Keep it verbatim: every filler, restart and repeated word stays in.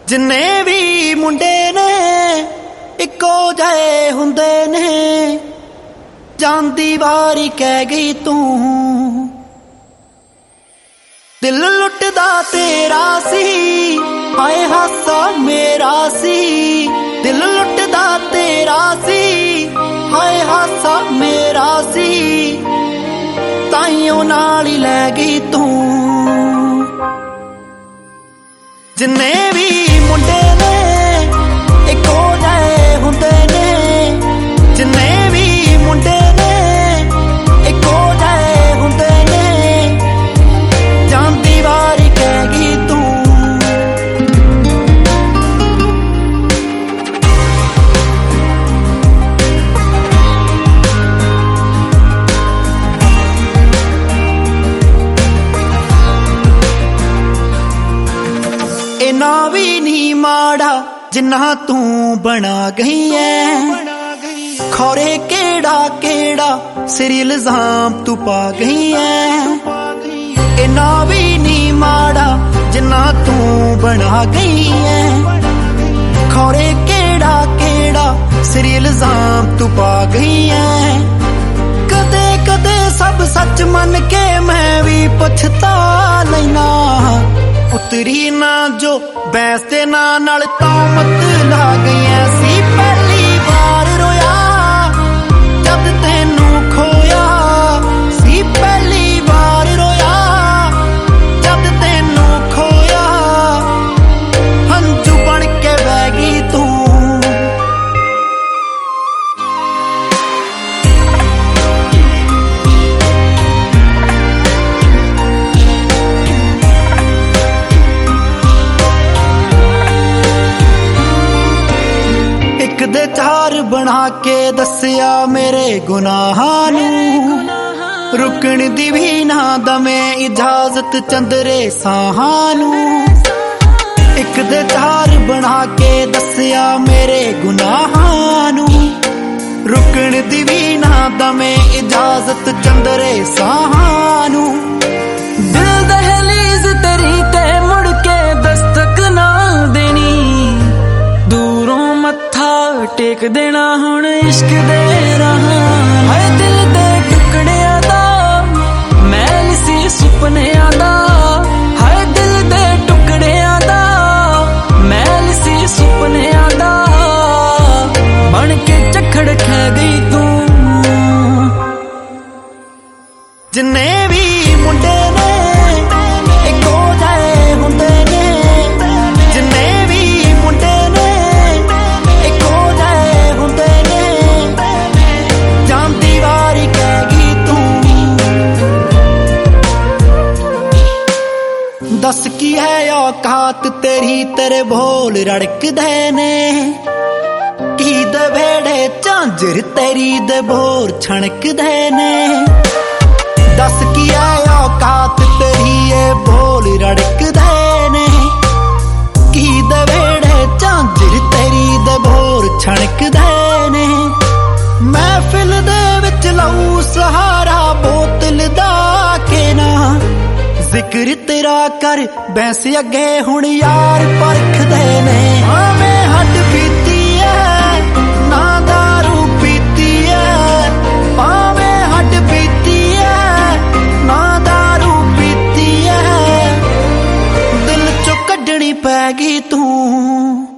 जिन्ने भी मुंडे ने इक्को जाए हुंदे ने, जांदी वारी कह गई तू। दिल लुटदा तेरा सी, हाय हासा मेरा सी। दिल लुटदा तेरा सी, हाय हासा मेरा सी। ताइयों नाल ही लै गई तू। जिन्ने भी मुंडे ने इक्को जाए हुंदे ने, जिन्ने भी मुंडे ने इक्को जाए हुंदे ने, जांदी वारी कह गई तू। इना भी नहीं माड़ा जिन्ना तू बना गई है। खौरे केड़ा केड़ा सिर इल्जाम तू पा गई है। इना भी नहीं माड़ा जिन्ना तू बना गई है। खौरे केड़ा केड़ा सिर इल्जाम तू पा गई है। कदे कदे सब सच मन के मैं भी पछता लेना। उतरी ना जो बैस दे ना नाल तौमत ला गई सी। पहली बार रोया जद तेनू खोया सी। पहली बार रोया जद तेनू खोया। हंजू बन के बह गई तू। एक दे चार बना के दसिया मेरे गुनाहां नूं। रुकण दी भी ना दमे इजाजत चंदरे साहां नूं। एक दे चार बना के दसिया मेरे गुनाहां नूं। रुकण दी भी ना दमे इजाजत चंदरे साहां नूं। दिल दहलीज तेरी ते मुड़ के दस्तक ना देनी। दूरों मत्था टेक देना हुण इश्क दे राह। हाय दिल दे टुकड़ियां दा मैल सी सुपनियां दा। हाय दिल दे टुकड़ियां दा मैल सी सुपनियां दा। बन के झखड़ खै गई तू। जिन्ने भी मुंडे ने इक्को जाए हुंदे ने, जिन्ने भी मुंडे ने इक्को जाए हुंदे ने, जांदी वारी कह गई तू। दस की है औकात तेरी तेरे बोल रड़कदे ने। की दे भेड़े झांझर तेरी दे बोर छणकदे ने। दस की है औकात तेरी ये बोल रड़कदे ने। की दे भेड़े झांझर तेरी दे बोर छणकदे ने। महफिल दे विच लऊ सहारा बोतल दा के ना। जिक्र तेरा कर बैंस अगे हुण यार परखदे ने। मैं हट पीती है ना दारू पीती है। भावें हट पीती है ना दारू पीती है। दिल चो कड्ढनी पै गई तू।